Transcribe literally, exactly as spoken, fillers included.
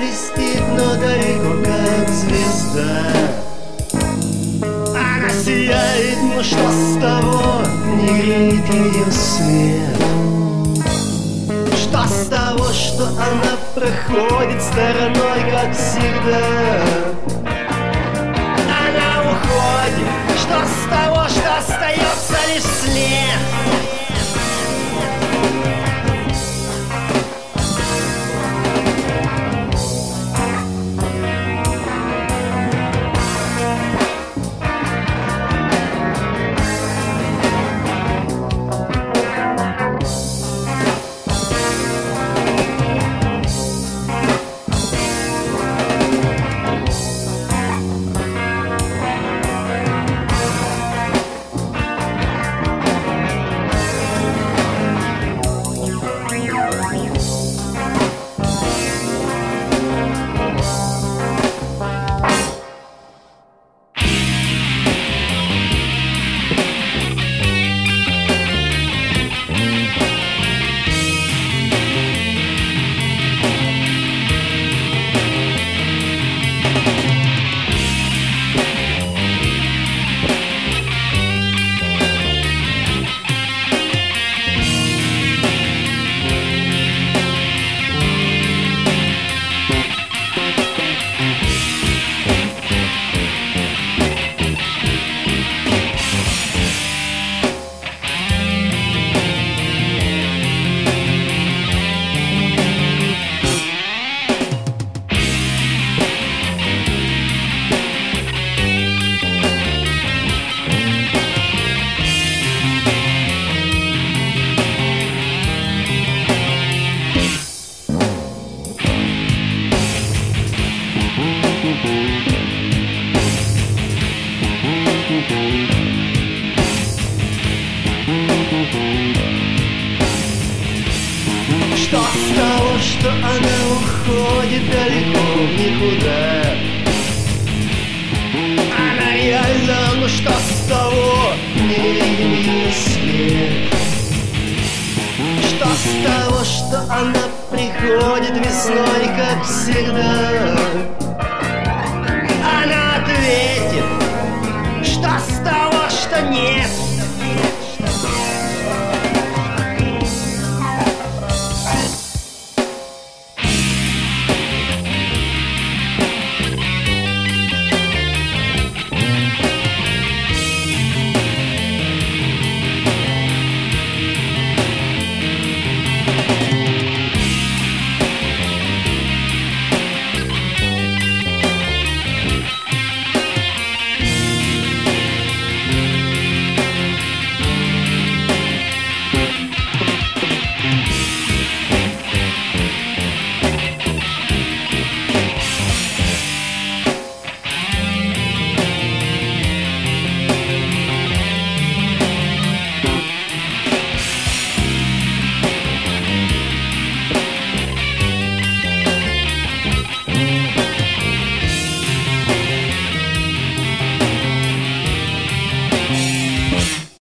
блестит, но далеко, как звезда. Она сияет, но что с того, не греет ее свет. Что с того, что она проходит стороной, как всегда. Она уходит, что с того, что остается лишь след. Что с того, что она уходит далеко в никуда? Она реальна, но что с того, не видим ее след. Что с того, что она приходит весной, как всегда?